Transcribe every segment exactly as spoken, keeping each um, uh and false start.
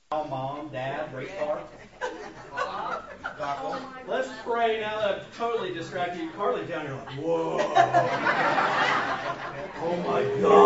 Mom, Dad, race car. Let's pray now that I've totally distracted you. Carly's down here like, whoa. Oh my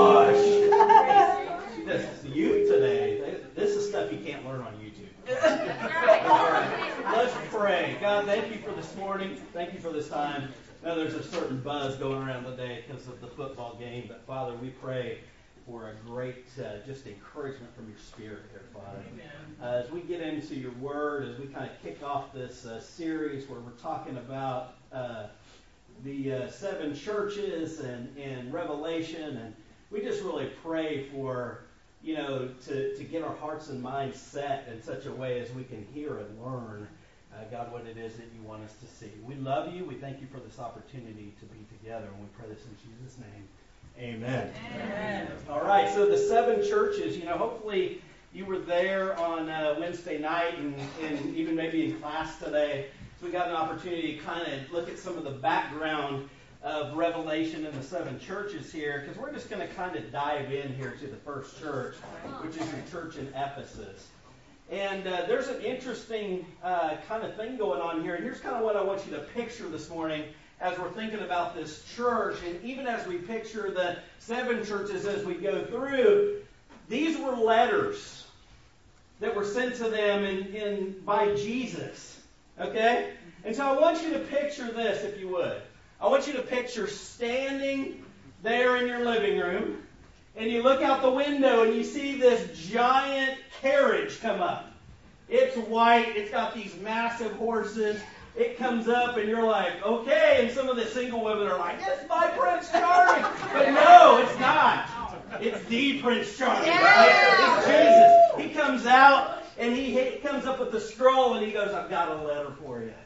gosh. This is you today. This is stuff you can't learn on YouTube. All right. Let's pray. God, thank you for this morning. Thank you for this time. Now there's a certain buzz going around the day because of the football game. But Father, we pray for a great uh, just encouragement from your Spirit here, Father. Uh, as we get into your Word, as we kind of kick off this uh, series where we're talking about uh, the uh, seven churches and, and Revelation, and we just really pray for, you know, to, to get our hearts and minds set in such a way as we can hear and learn, uh, God, what it is that you want us to see. We love you. We thank you for this opportunity to be together, and we pray this in Jesus' name. Amen. Amen. All right, so the seven churches, you know, hopefully you were there on uh, Wednesday night and, and even maybe in class today. So we got an opportunity to kind of look at some of the background of Revelation and the seven churches here, because we're just going to kind of dive in here to the first church, which is your church in Ephesus. And uh, there's an interesting uh, kind of thing going on here. And here's kind of what I want you to picture this morning as we're thinking about this church, and even as we picture the seven churches as we go through. These were letters that were sent to them in, in by Jesus. Okay? And so I want you to picture this, if you would. I want you to picture standing there in your living room, and you look out the window and you see this giant carriage come up. It's white. It's got these massive horses. It comes up and you're like, okay. And some of the single women are like, it's my Prince Charming. But no, it's not. It's the Prince Charming, right? It's Jesus. He comes out and he, he comes up with the scroll and he goes, I've got a letter for you.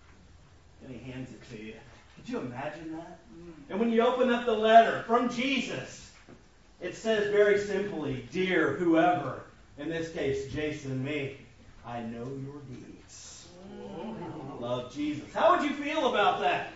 And he hands it to you. Could you imagine that? And when you open up the letter from Jesus, it says very simply, dear whoever, in this case, Jason, me, I know your deeds. Love Jesus. How would you feel about that?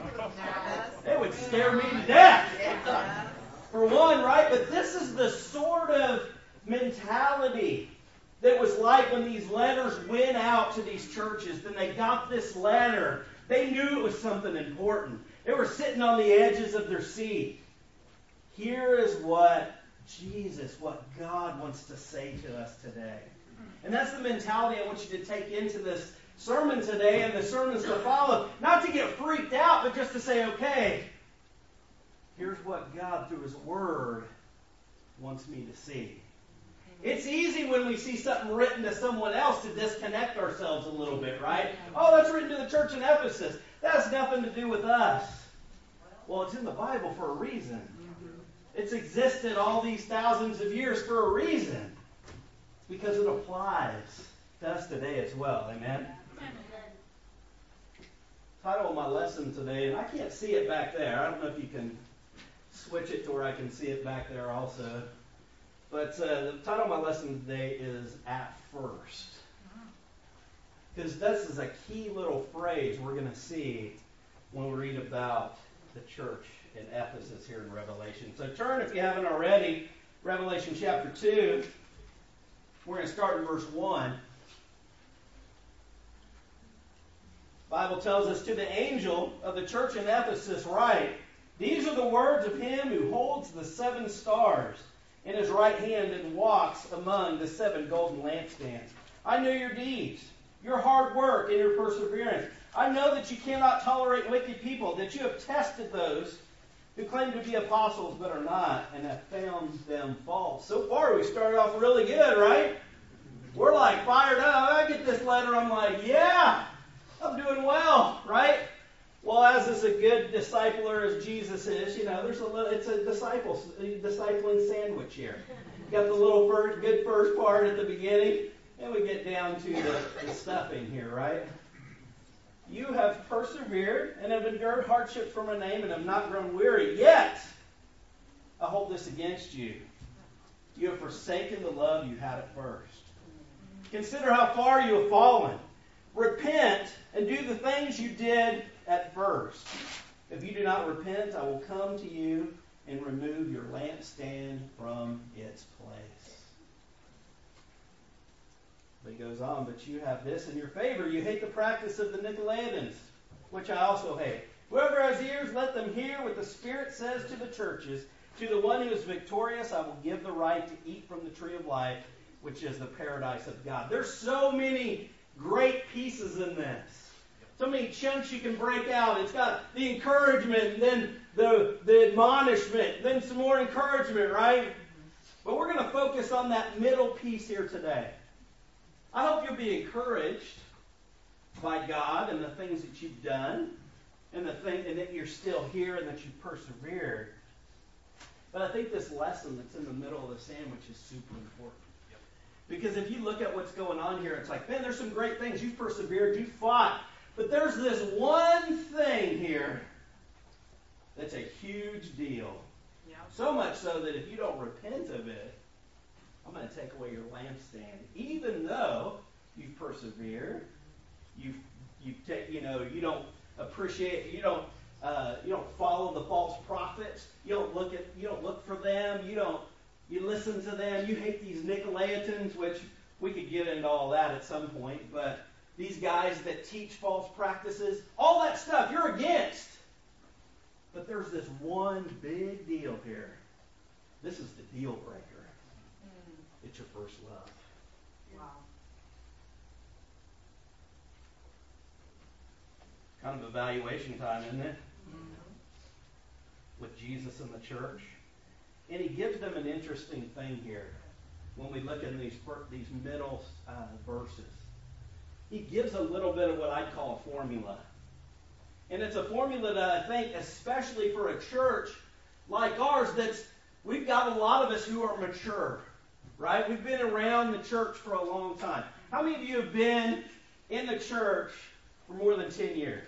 It would scare me to death. For one, right? But this is the sort of mentality that was like when these letters went out to these churches. Then they got this letter. They knew it was something important. They were sitting on the edges of their seat. Here is what Jesus, what God wants to say to us today. And that's the mentality I want you to take into this sermon today and the sermons to follow. Not to get freaked out, but just to say, okay, here's what God through His Word wants me to see. It's easy when we see something written to someone else to disconnect ourselves a little bit, right? Oh, that's written to the church in Ephesus. That has nothing to do with us. Well, it's in the Bible for a reason. It's existed all these thousands of years for a reason. Because it applies to us today as well. Amen? Title of my lesson today, and I can't see it back there. I don't know if you can switch it to where I can see it back there also. But uh, the title of my lesson today is At First. Because this is a key little phrase we're going to see when we read about the church in Ephesus here in Revelation. So turn, if you haven't already, Revelation chapter two. We're going to start in verse one. The Bible tells us, to the angel of the church in Ephesus write, these are the words of him who holds the seven stars in his right hand and walks among the seven golden lampstands. I know your deeds, your hard work, and your perseverance. I know that you cannot tolerate wicked people, that you have tested those who claim to be apostles but are not, and have found them false. So far, we started off really good, right? We're like fired up. I get this letter, I'm like, yeah, I'm doing well, right? Well, as is a good discipler as Jesus is, you know, there's a little, it's a disciple, a discipling sandwich here. You got the little first, good first part at the beginning, and we get down to the, the stuffing here, right? You have persevered and have endured hardships for my name and have not grown weary. Yet, I hold this against you. You have forsaken the love you had at first. Consider how far you have fallen. Repent and do the things you did at first. If you do not repent, I will come to you and remove your lampstand from its place. goes on, but you have this in your favor. You hate the practice of the Nicolaitans, which I also hate. Whoever has ears, let them hear what the Spirit says to the churches. To the one who is victorious, I will give the right to eat from the tree of life, which is the paradise of God. There's so many great pieces in this. So many chunks you can break out. It's got the encouragement, and then the, the admonishment, then some more encouragement, right? But we're going to focus on that middle piece here today. I hope you'll be encouraged by God and the things that you've done, and the thing, and that you're still here and that you've persevered. But I think this lesson that's in the middle of the sandwich is super important. Yep. Because if you look at what's going on here, it's like, man, there's some great things. You've persevered, you've fought. But there's this one thing here that's a huge deal. Yep. So much so that if you don't repent of it, I'm going to take away your lampstand. Even though you've persevered, you've, you've take, you know, you don't appreciate, you don't Uh, you don't follow the false prophets. You don't look at. You don't look for them. You don't. You listen to them. You hate these Nicolaitans, which we could get into all that at some point. But these guys that teach false practices, all that stuff, you're against. But there's this one big deal here. This is the deal breaker. Mm. It's your first love. Wow. Kind of evaluation time, isn't it? With Jesus and the church. And he gives them an interesting thing here when we look in these these middle uh, verses. He gives a little bit of what I'd call a formula. And it's a formula that I think, especially for a church like ours, that's we've got a lot of us who are mature, right? We've been around the church for a long time. How many of you have been in the church for more than ten years?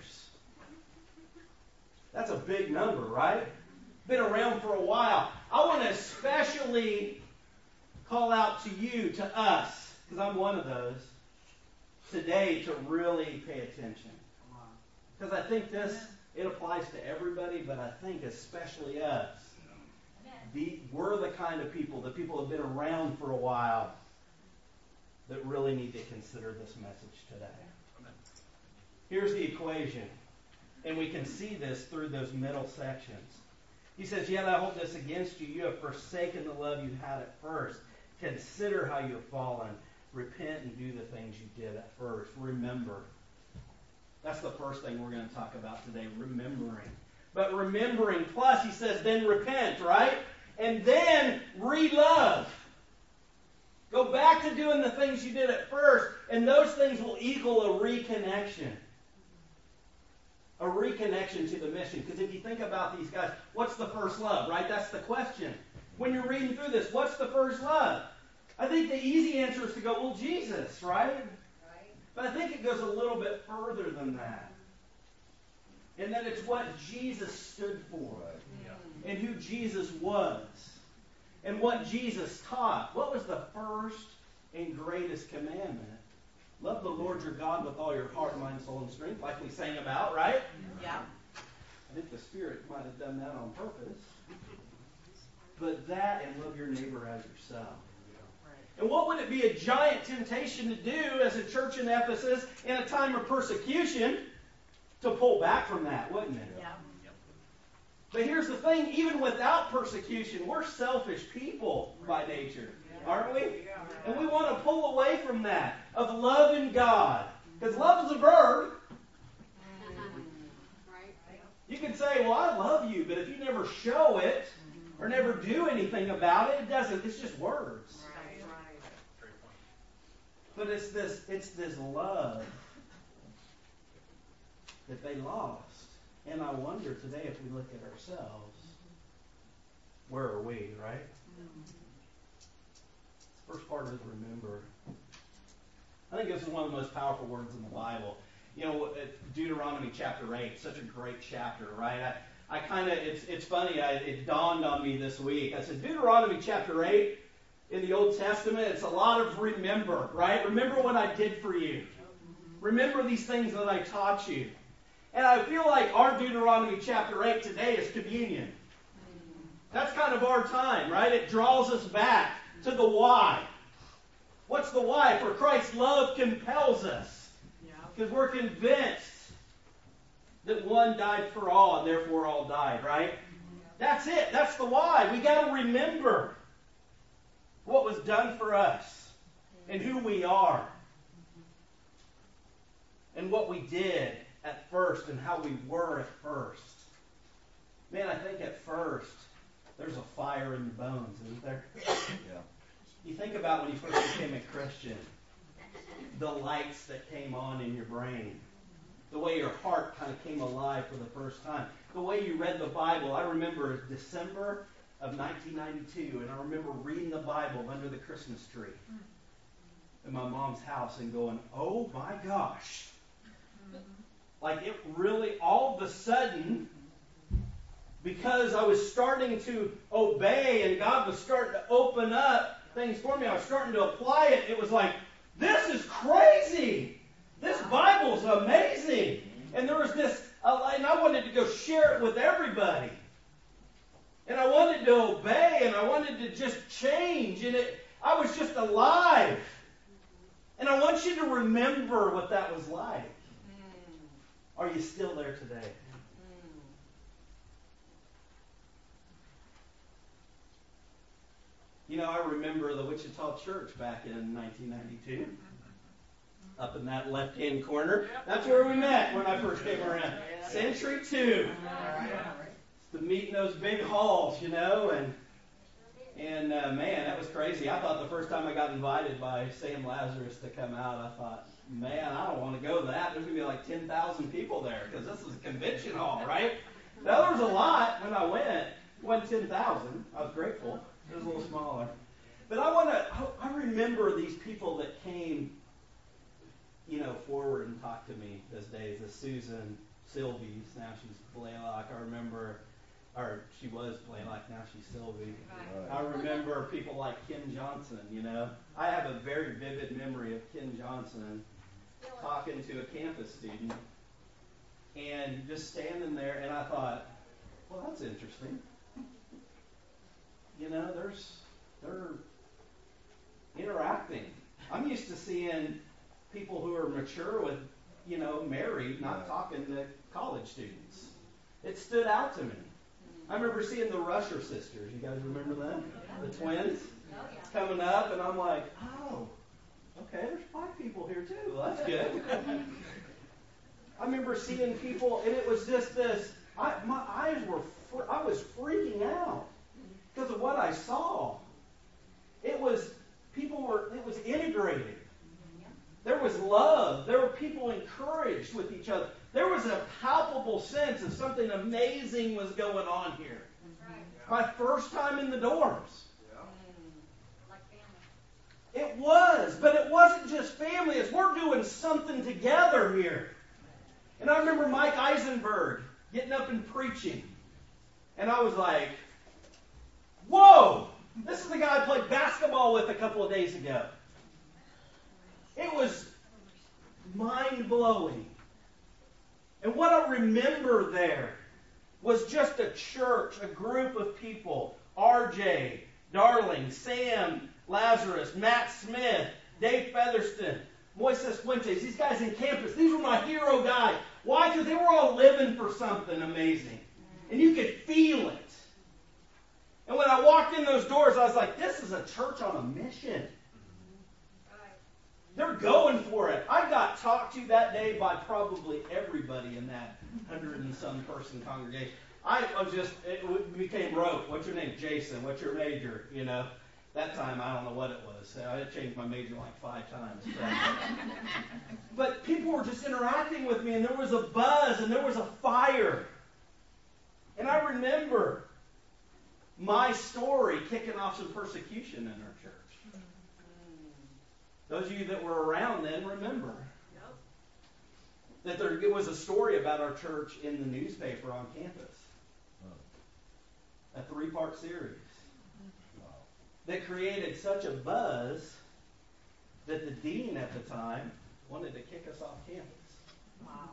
That's a big number, right? Been around for a while. I want to especially call out to you, to us, because I'm one of those, today to really pay attention. Because I think this, it applies to everybody, but I think especially us. The, we're the kind of people, the people who have been around for a while, that really need to consider this message today. Here's the equation. And we can see this through those middle sections. He says, yet I hold this against you. You have forsaken the love you had at first. Consider how you have fallen. Repent and do the things you did at first. Remember. That's the first thing we're going to talk about today, remembering. But remembering, plus he says, then repent, right? And then re-love. Go back to doing the things you did at first, and those things will equal a reconnection. A reconnection to the mission. Because if you think about these guys, what's the first love, right? That's the question. When you're reading through this, what's the first love? I think the easy answer is to go, well, Jesus, right? Right. But I think it goes a little bit further than that. And that it's what Jesus stood for. Yeah. And who Jesus was. And what Jesus taught. What was the first and greatest commandment? Love the Lord your God with all your heart, mind, soul, and strength, like we sang about, right? Yeah. I think the Spirit might have done that on purpose. But that and love your neighbor as yourself. And what would it be a giant temptation to do as a church in Ephesus in a time of persecution? To pull back from that, wouldn't it? Yeah. But here's the thing, even without persecution, we're selfish people by nature. Aren't we? And we want to pull away from that, of loving God. Because love is a verb. You can say, well, I love you, but if you never show it, or never do anything about it, it doesn't, it's just words. But it's this, it's this love that they lost. And I wonder today, if we look at ourselves, where are we, right? First part is remember. I think this is one of the most powerful words in the Bible. You know, Deuteronomy chapter eight, such a great chapter, right? I, I kind of, it's it's funny, I, it dawned on me this week. I said, Deuteronomy chapter eight in the Old Testament, it's a lot of remember, right? Remember what I did for you. Remember these things that I taught you. And I feel like our Deuteronomy chapter eight today is communion. That's kind of our time, right? It draws us back to the why. What's the why? For Christ's love compels us. Because we're convinced that one died for all, and therefore all died, right? That's it. That's the why. We got to remember what was done for us and who we are and what we did at first and how we were at first. Man, I think at first there's a fire in your bones, isn't there? Yeah. You think about when you first became a Christian, the lights that came on in your brain, the way your heart kind of came alive for the first time, the way you read the Bible. I remember December of nineteen ninety-two, and I remember reading the Bible under the Christmas tree in my mom's house and going, oh my gosh. Like it really, all of a sudden, because I was starting to obey and God was starting to open up things for me, I was starting to apply it, it was like, this is crazy. This Bible's amazing. And there was this, uh, and I wanted to go share it with everybody. And I wanted to obey, and I wanted to just change. And it, I was just alive. And I want you to remember what that was like. Are you still there today? You know, I remember the Wichita Church back in nineteen ninety-two. Up in that left-hand corner. That's where we met when I first came around. Century two. To meet in those big halls, you know, and and uh, man, that was crazy. I thought the first time I got invited by Sam Lazarus to come out, I thought, man, I don't want to go to that. There's going to be like ten thousand people there because this is a convention hall, right? Now, there was a lot when I went. It wasn't ten thousand. I was grateful. It was a little smaller. But I want to, I remember these people that came, you know, forward and talked to me those days. As Susan Sylvie, now she's Blaylock. I remember, or she was Blaylock, now she's Sylvie. Right. I remember people like Ken Johnson, you know. I have a very vivid memory of Ken Johnson talking to a campus student and just standing there, and I thought, well, that's interesting. You know, there's, they're interacting. I'm used to seeing people who are mature with, you know, married, not talking to college students. It stood out to me. I remember seeing the Rusher sisters. You guys remember them? The twins coming up, and I'm like, oh, okay, there's five people here too. Well, that's good. I remember seeing people, and it was just this. I, my eyes were, fr- I was freaking out because of what I saw. It was, people were, it was integrated. There was love. There were people encouraged with each other. There was a palpable sense of something amazing was going on here. My first time in the dorms. It was, but it wasn't just family. It's we're doing something together here. And I remember Mike Eisenberg getting up and preaching. And I was like, whoa! This is the guy I played basketball with a couple of days ago. It was mind-blowing. And what I remember there was just a church, a group of people. R J, Darling, Sam Lazarus, Matt Smith, Dave Featherston, Moises Fuentes. These guys in campus, these were my hero guys. Why? Because they were all living for something amazing. And you could feel it. And when I walked in those doors, I was like, this is a church on a mission. They're going for it. I got talked to that day by probably everybody in that hundred and some person congregation. I was just, it became rote. What's your name? Jason. What's your major? You know, that time I don't know what it was. I had changed my major like five times. So. But people were just interacting with me, and there was a buzz, and there was a fire. And I remember my story kicking off some persecution in our church. Those of you that were around then remember yep. that there was a story about our church in the newspaper on campus. Oh. A three-part series. Wow. That created such a buzz that the dean at the time wanted to kick us off campus. Wow.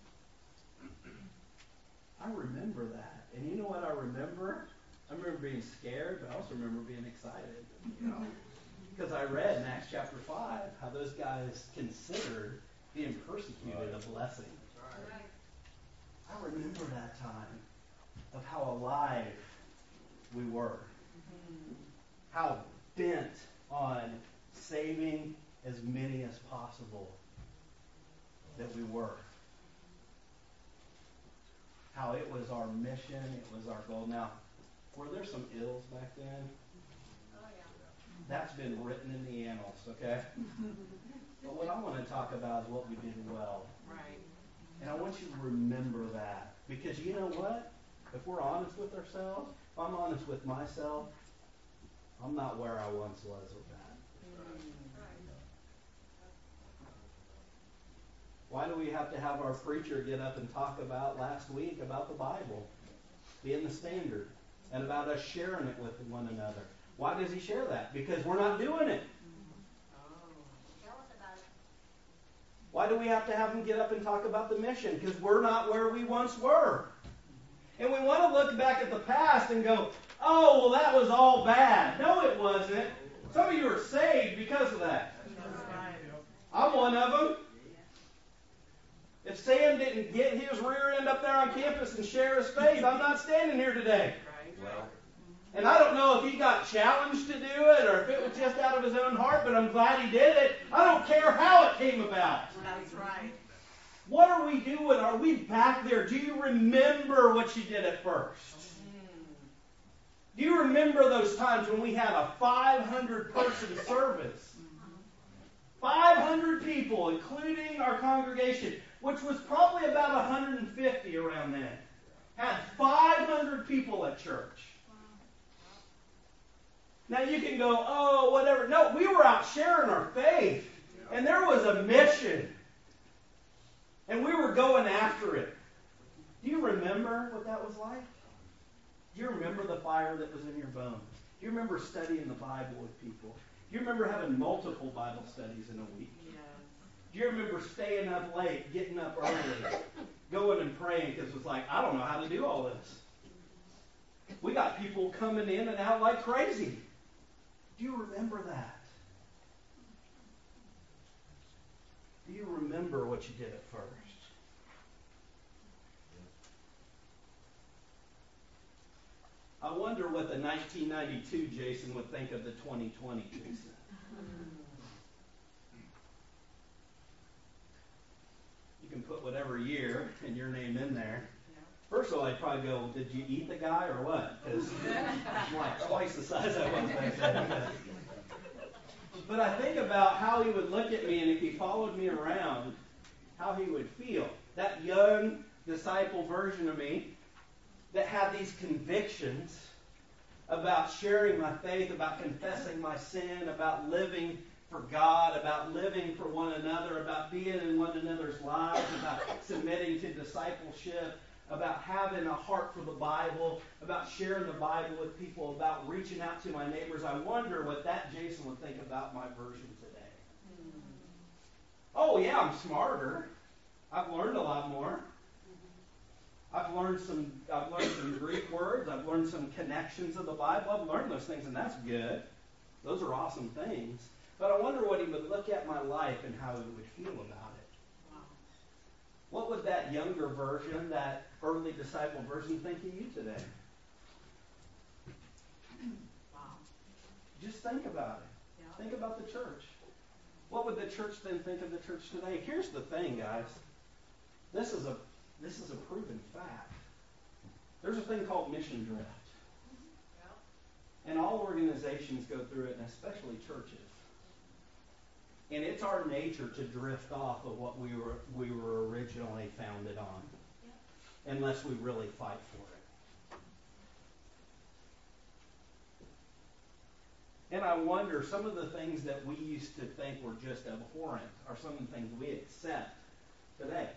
I remember that. And you know what I remember? I remember being scared, but I also remember being excited. You know? Because I read in Acts chapter five how those guys considered being persecuted a blessing. I remember that time of how alive we were. How bent on saving as many as possible that we were. How it was our mission, it was our goal. Now, were there some ills back then? Oh, yeah. That's been written in the annals, okay? But what I want to talk about is what we did well. Right. And I want you to remember that. Because you know what? If we're honest with ourselves, if I'm honest with myself, I'm not where I once was with that. Right. Why do we have to have our preacher get up and talk about last week about the Bible being the standard and about us sharing it with one another? Why does he share that? Because we're not doing it. Tell us about it. Why do we have to have him get up and talk about the mission? Because we're not where we once were. And we want to look back at the past and go, oh, well, that was all bad. No, it wasn't. Some of you are saved because of that. I'm one of them. If Sam didn't get his rear end up there on campus and share his faith, I'm not standing here today. Well, And I don't know if he got challenged to do it or if it was just out of his own heart, but I'm glad he did it. I don't care how it came about. That's right. What are we doing? Are we back there? Do you remember what you did at first? Do you remember those times when we had a five hundred person service? five hundred people, including our congregation, which was probably about one hundred fifty around then. Had five hundred people at church. Now you can go, oh, whatever. No, we were out sharing our faith. And there was a mission. And we were going after it. Do you remember what that was like? Do you remember the fire that was in your bones? Do you remember studying the Bible with people? Do you remember having multiple Bible studies in a week? Yes. Do you remember staying up late, getting up early, going and praying because it was like, I don't know how to do all this. We got people coming in and out like crazy. Do you remember that? Do you remember what you did at first? I wonder what the nineteen ninety-two Jason would think of the twenty twenty Jason. You can put whatever year and your name in there. First of all, I'd probably go, did you eat the guy or what? Because I'm like twice the size I was back then. But I think about how he would look at me, and if he followed me around, how he would feel. That young disciple version of me that had these convictions about sharing my faith, about confessing my sin, about living for God, about living for one another, about being in one another's lives, about submitting to discipleship, about having a heart for the Bible, about sharing the Bible with people, about reaching out to my neighbors. I wonder what that Jason would think about my version today. Mm. Oh, yeah, I'm smarter. I've learned a lot more. I've learned some I've learned some Greek words. I've learned some connections of the Bible. I've learned those things, and that's good. Those are awesome things. But I wonder what he would look at my life and how he would feel about it. Wow. What would that younger version, that early disciple version, think of you today? Wow. Just think about it. Yeah. Think about the church. What would the church then think of the church today? Here's the thing, guys. This is a this is a proven fact. There's a thing called mission drift. Yeah. And all organizations go through it, and especially churches. And it's our nature to drift off of what we were we were originally founded on. Yeah. Unless we really fight for it. And I wonder, some of the things that we used to think were just abhorrent are some of the things we accept today.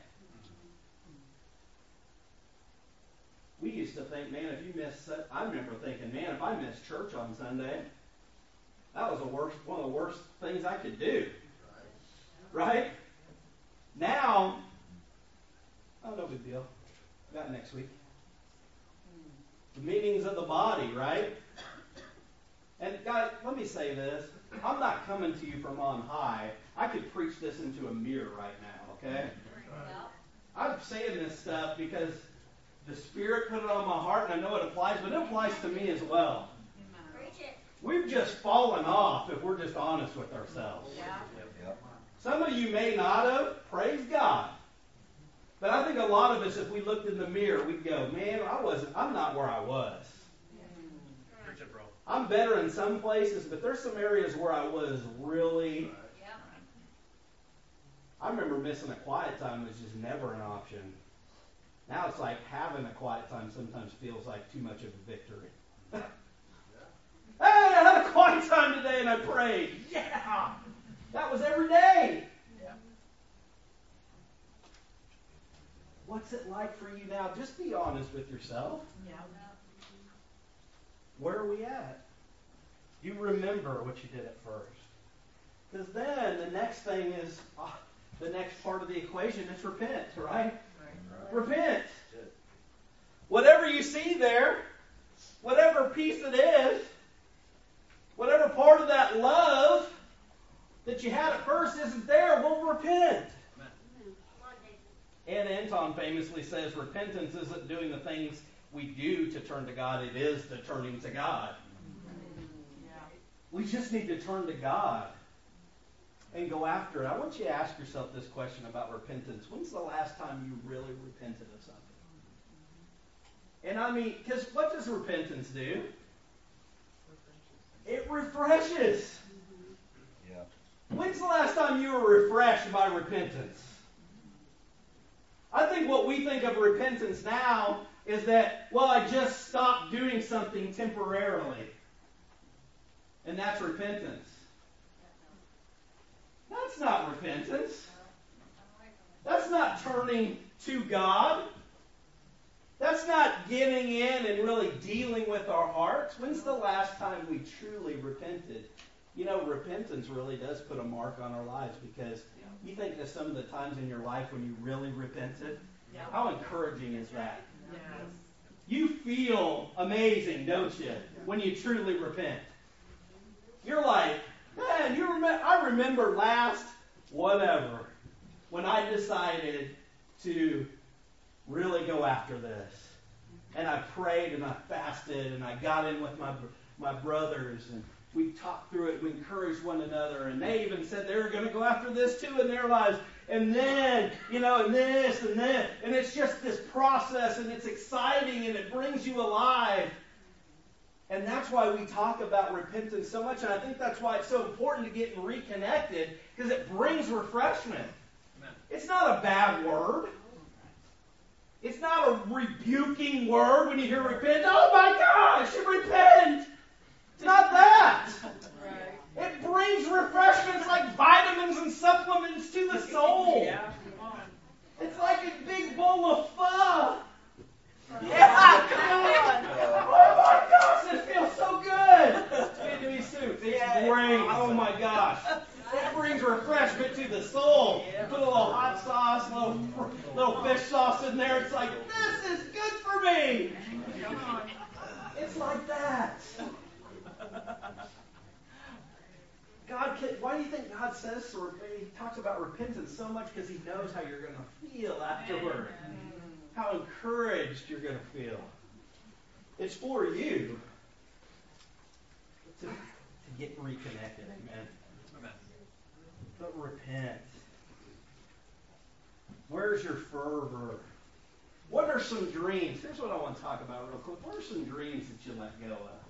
We used to think, man, if you miss, I remember thinking, man, if I missed church on Sunday, that was the worst, one of the worst things I could do. Right? Now, oh, no big deal. Got it next week. The meetings of the body, right? And guys, let me say this. I'm not coming to you from on high. I could preach this into a mirror right now, okay? I'm saying this stuff because the Spirit put it on my heart, and I know it applies, but it applies to me as well. Preach it. We've just fallen off if we're just honest with ourselves. Yeah. Some of you may not have. Praise God. But I think a lot of us, if we looked in the mirror, we'd go, man, I wasn't, I'm not where I was. Preach it, bro. I'm better in some places, but there's some areas where I was really... Yeah. I remember missing a quiet time was just never an option. Now it's like having a quiet time sometimes feels like too much of a victory. Hey, I had a quiet time today and I prayed. Yeah! That was every day. Yeah. What's it like for you now? Just be honest with yourself. Yeah. Where are we at? You remember what you did at first. Because then the next thing is, uh, the next part of the equation is repent, right? Right. Repent. Whatever you see there, whatever piece it is, whatever part of that love that you had at first isn't there, well, repent. And Anton famously says repentance isn't doing the things we do to turn to God, it is the turning to God. Yeah. We just need to turn to God and go after it. I want you to ask yourself this question about repentance. When's the last time you really repented of something? And I mean, because what does repentance do? It refreshes. Yeah. When's the last time you were refreshed by repentance? I think what we think of repentance now is that, well, I just stopped doing something temporarily. And that's repentance. That's not repentance. That's not turning to God. That's not getting in and really dealing with our hearts. When's the last time we truly repented? You know, repentance really does put a mark on our lives because you think of some of the times in your life when you really repented. Yeah. How encouraging is that? Yes. You feel amazing, don't you, when you truly repent? You're like, man, you remember, I remember last whatever when I decided to really go after this. And I prayed and I fasted and I got in with my my brothers and we talked through it, we encouraged one another, and they even said they were going to go after this too in their lives. And then, you know, and this and then. And it's just this process, and it's exciting, and it brings you alive. And that's why we talk about repentance so much, and I think that's why it's so important to get reconnected, because it brings refreshment. Amen. It's not a bad word. It's not a rebuking word when you hear repent. Oh my gosh, repent! It's not that. Right. It brings refreshments like vitamins and supplements to the soul. Yeah. Come on. It's like a big bowl of pho. Yeah. Come on. Oh my gosh, it feels so good. It's Vietnamese soup. It's Yeah, it's great. awesome. Oh my gosh. It brings refreshment to the soul. Yeah. Put a little hot sauce, a little, little fish sauce in there. It's like, this is good for me. Come on. It's like that. God, can, why do you think God says, or he talks about repentance so much? Because he knows how you're going to feel afterward. How encouraged you're going to feel. It's for you to, to get reconnected. Amen. Amen. But repent. Where's your fervor? What are some dreams? Here's what I want to talk about real quick. What are some dreams that you let go of?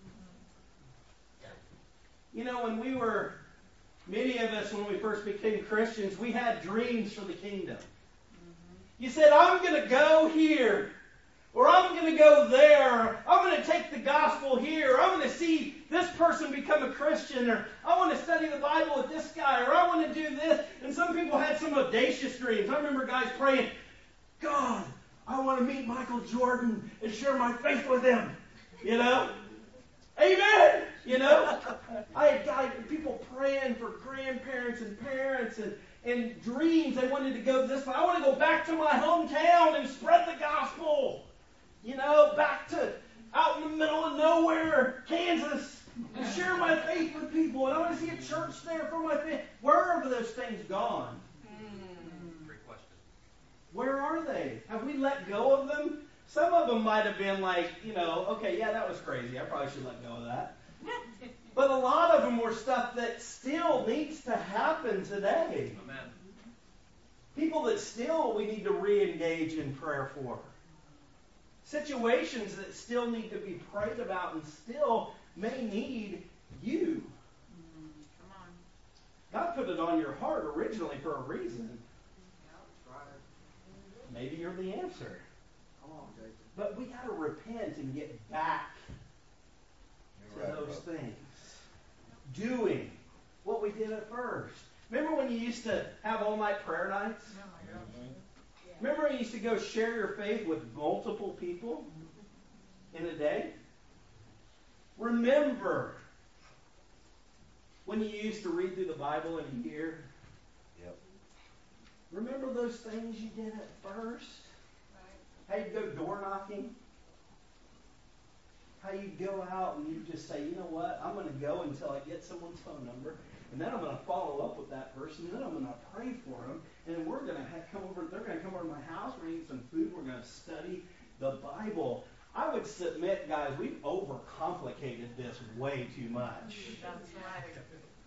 You know, when we were, many of us, when we first became Christians, we had dreams for the kingdom. You said, I'm going to go here, or I'm going to go there, I'm going to take the gospel here, or I'm going to see this person become a Christian, or I want to study the Bible with this guy, or I want to do this. And some people had some audacious dreams. I remember guys praying, God, I want to meet Michael Jordan and share my faith with him. You know? Amen! You know? I had guys, people praying for grandparents and parents and, and dreams. They wanted to go this way. I want to go back to my hometown and spread the gospel. You know, back to out in the middle of nowhere, Kansas. and share my faith with people, and I want to see a church there for my faith. Where are those things gone? Great question. Where are they? Have we let go of them? Some of them might have been like, you know, okay, yeah, that was crazy. I probably should let go of that. But a lot of them were stuff that still needs to happen today. Amen. People that still we need to re-engage in prayer for. Situations that still need to be prayed about and still may need you. Come on. God put it on your heart originally for a reason. Maybe you're the answer. But we got to repent and get back to You're right, those bro. things. Doing what we did at first. Remember when you used to have all-night prayer nights? Remember when you used to go share your faith with multiple people in a day? Remember when you used to read through the Bible in a year? Yep. Remember those things you did at first? How you'd go door knocking? How you'd go out and you'd just say, you know what, I'm going to go until I get someone's phone number, and then I'm going to follow up with that person, and then I'm going to pray for them, and we're going to have come over, they're going to come over to my house, we're going to eat some food, we're going to study the Bible. I would submit, guys, we've overcomplicated this way too much. That's right.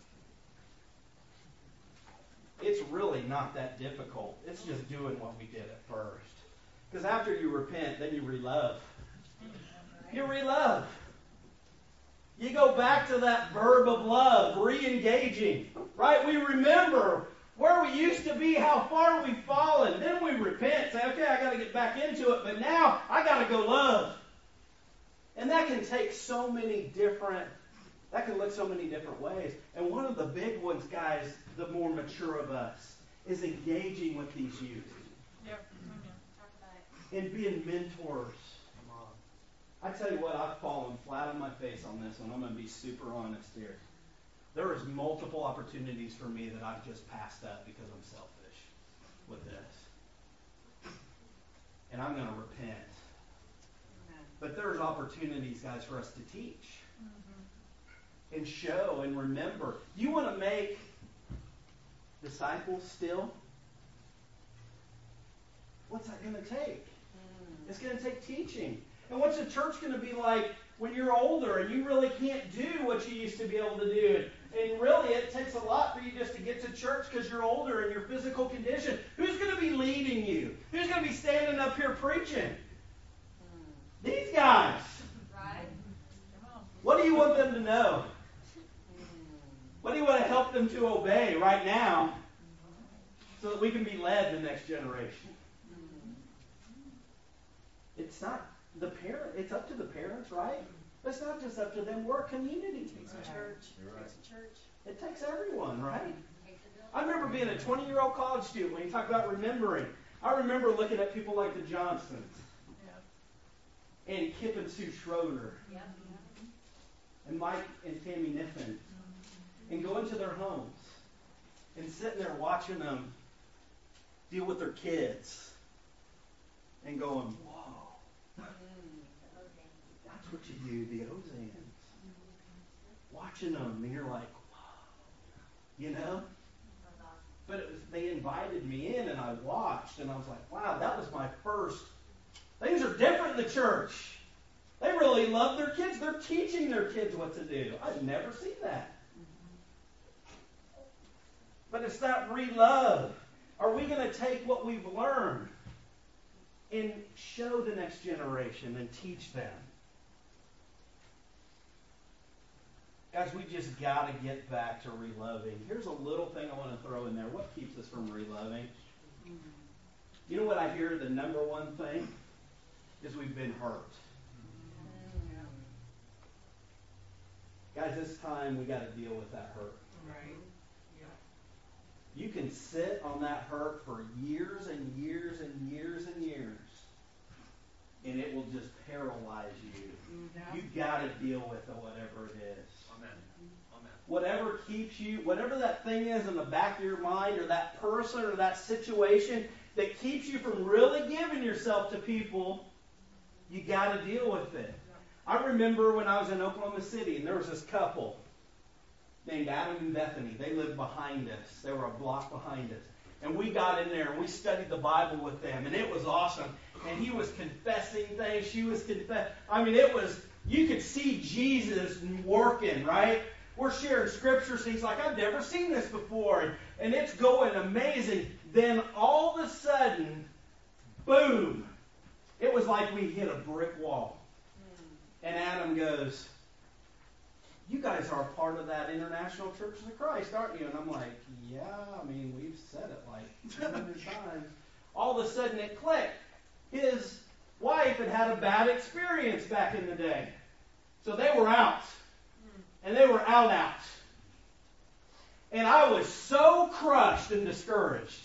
It's really not that difficult. It's just doing what we did at first. Because after you repent, then you relove. You relove. You go back to that verb of love, re-engaging. Right? We remember where we used to be, how far we've fallen. Then we repent. Say, okay, I got to get back into it, but now I got to go love. And that can take so many different, that can look so many different ways. And one of the big ones, guys, the more mature of us, is engaging with these youth. Yep. And being mentors. I tell you what, I've fallen flat on my face on this one. I'm going to be super honest here. There is multiple opportunities for me that I've just passed up because I'm selfish with this. And I'm going to repent. But there's opportunities, guys, for us to teach. Mm-hmm. And show and remember. You want to make disciples still? What's that going to take? Mm. It's going to take teaching. And what's the church going to be like when you're older and you really can't do what you used to be able to do? And, and really, it takes a lot for you just to get to church because you're older and your physical condition. Who's going to be leading you? Who's going to be standing up here preaching? Mm. These guys. Right. What do you want them to know? What do you want to help them to obey right now so that we can be led the next generation? It's not the parent. It's up to the parents, right? But it's not just up to them. We're a community. It takes a church. You're right. It takes a church. It takes everyone, right? I remember being a twenty-year-old college student when you talk about remembering. I remember looking at people like the Johnsons Yeah. and Kip and Sue Schroeder Yeah. and Mike and Tammy Niffen and going to their homes and sitting there watching them deal with their kids and going, whoa. That's what you do, the Ozans. Watching them, and you're like, wow. You know? But it was, they invited me in, and I watched, and I was like, wow, that was my first. Things are different in the church. They really love their kids. They're teaching their kids what to do. I've never seen that. But it's that re-love. Are we going to take what we've learned and show the next generation and teach them? Guys, we just got to get back to reloving. Here's a little thing I want to throw in there. What keeps us from reloving? You know what I hear the number one thing is we've been hurt. Guys, this time we got to deal with that hurt. Right. You can sit on that hurt for years and years and years and years, and it will just paralyze you. Mm-hmm. You've got to deal with it, whatever it is. Amen. Amen. Whatever keeps you, whatever that thing is in the back of your mind, or that person or that situation that keeps you from really giving yourself to people, you got to deal with it. I remember when I was in Oklahoma City, and there was this couple named Adam and Bethany. They lived behind us. They were a block behind us. And we got in there, and we studied the Bible with them, and it was awesome. And he was confessing things. She was confessing. I mean, it was, you could see Jesus working, right? We're sharing scriptures, and he's like, I've never seen this before. And, and it's going amazing. Then all of a sudden, boom, it was like we hit a brick wall. And Adam goes, you guys are part of that International Church of Christ, aren't you? And I'm like, yeah, I mean, we've said it like two hundred times. All of a sudden it clicked. His wife had had a bad experience back in the day. So they were out. And they were out out. And I was so crushed and discouraged.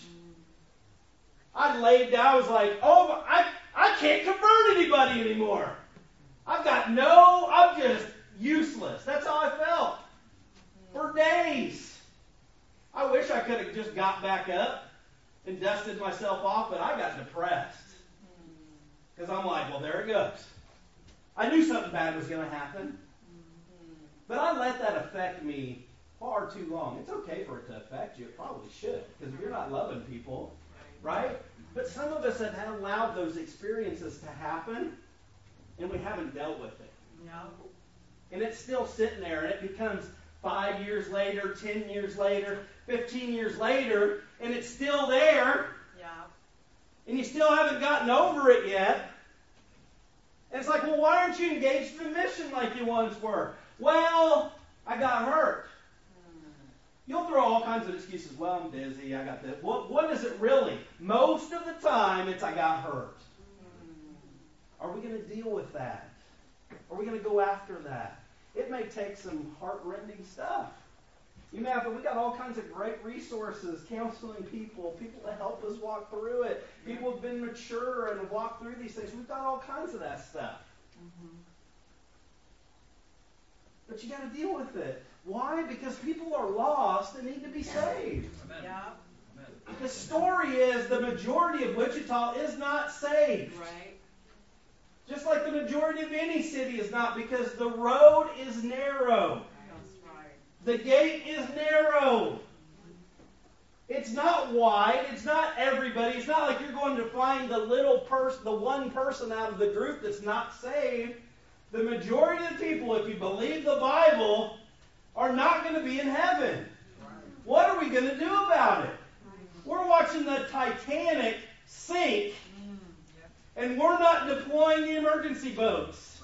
I laid down, I was like, oh, I, I can't convert anybody anymore. I've got no, I'm just useless. That's how I felt for days. I wish I could have just got back up and dusted myself off, but I got depressed. Because I'm like, well, there it goes. I knew something bad was going to happen. But I let that affect me far too long. It's okay for it to affect you. It probably should. Because if you're not loving people, right? But some of us have allowed those experiences to happen, and we haven't dealt with it. No. And it's still sitting there, and it becomes five years later, ten years later, fifteen years later, and it's still there. Yeah. And you still haven't gotten over it yet. And it's like, well, why aren't you engaged in mission like you once were? Well, I got hurt. You'll throw all kinds of excuses. Well, I'm busy. I got this. What, what is it really? Most of the time, it's I got hurt. Are we going to deal with that? Are we going to go after that? It may take some heart-rending stuff. You may have to, we got all kinds of great resources, counseling people, people to help us walk through it. People have been mature and have walked through these things. We've got all kinds of that stuff. Mm-hmm. But you got to deal with it. Why? Because people are lost and need to be saved. Amen. Yeah. Amen. The story is the majority of Wichita is not saved. Right. Just like the majority of any city is not, because the road is narrow. That's right. The gate is narrow. It's not wide. It's not everybody. It's not like you're going to find the little person, the one person out of the group that's not saved. The majority of the people, if you believe the Bible, are not going to be in heaven. What are we going to do about it? We're watching the Titanic sink, and we're not deploying the emergency boats.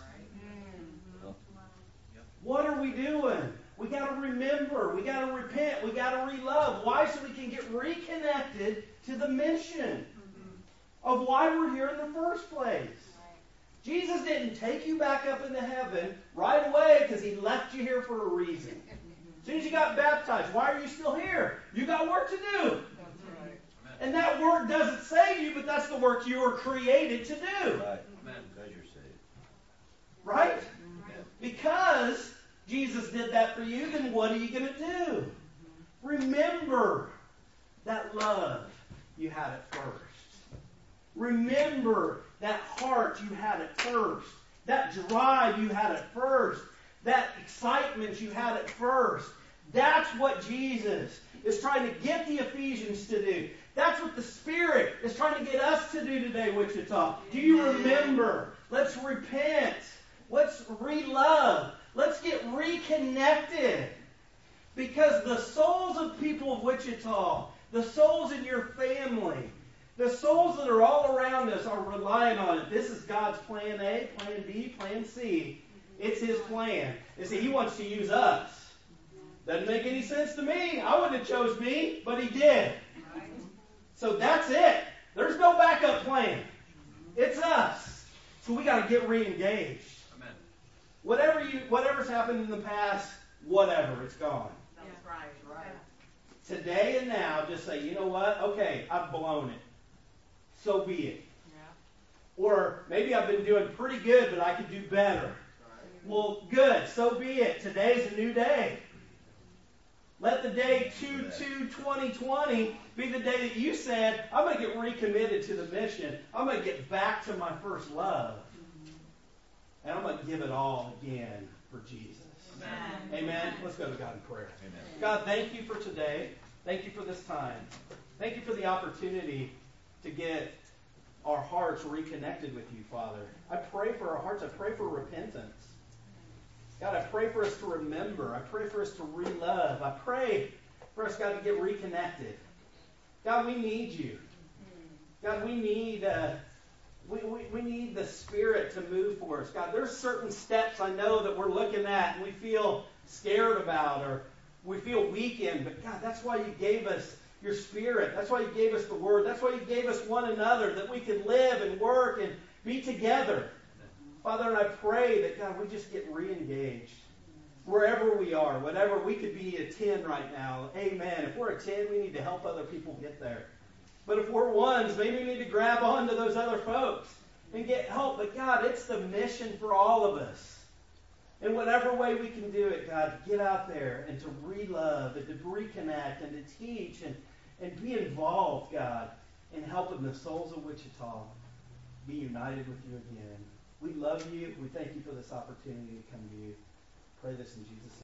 What are we doing? We got to remember. We got to repent. We got to relove. Why? So we can get reconnected to the mission of why we're here in the first place. Jesus didn't take you back up into heaven right away because he left you here for a reason. As soon as you got baptized, why are you still here? You got work to do. And that work doesn't save you, but that's the work you were created to do. Right. Amen. Because you're saved. Right? Because Jesus did that for you, then what are you going to do? Remember that love you had at first. Remember that heart you had at first. That drive you had at first. That excitement you had at first. That's what Jesus is trying to get the Ephesians to do. That's what the Spirit is trying to get us to do today, Wichita. Do you remember? Let's repent. Let's re-love. Let's get reconnected. Because the souls of people of Wichita, the souls in your family, the souls that are all around us are relying on it. This is God's plan A, plan B, plan C. It's His plan. You see, He wants to use us. Doesn't make any sense to me. I wouldn't have chose me, but He did. So that's it. There's no backup plan. It's us. So we got to get re-engaged. Amen. Whatever you, whatever's happened in the past, whatever, it's gone. That's right. Right. Today and now, just say, you know what? Okay, I've blown it. So be it. Yeah. Or maybe I've been doing pretty good, but I could do better. Well, good. So be it. Today's a new day. Let the day two two twenty twenty be the day that you said, I'm going to get recommitted to the mission. I'm going to get back to my first love. And I'm going to give it all again for Jesus. Amen. Amen. Let's go to God in prayer. Amen. God, thank you for today. Thank you for this time. Thank you for the opportunity to get our hearts reconnected with you, Father. I pray for our hearts. I pray for repentance. God, I pray for us to remember. I pray for us to re-love. I pray for us, God, to get reconnected. God, we need you. God, we need uh, we, we, we need the Spirit to move for us. God, there's certain steps I know that we're looking at and we feel scared about or we feel weak in. But God, that's why you gave us your Spirit. That's why you gave us the Word. That's why you gave us one another, that we can live and work and be together. Father, and I pray that, God, we just get re-engaged. Wherever we are, whatever, we could be a ten right now. Amen. If we're a ten, we need to help other people get there. But if we're ones, maybe we need to grab on to those other folks and get help. But God, it's the mission for all of us. In whatever way we can do it, God, to get out there and to re-love and to reconnect and to teach and, and be involved, God, in helping the souls of Wichita be united with you again. We love you. We thank you for this opportunity to come to you. Pray this in Jesus' name.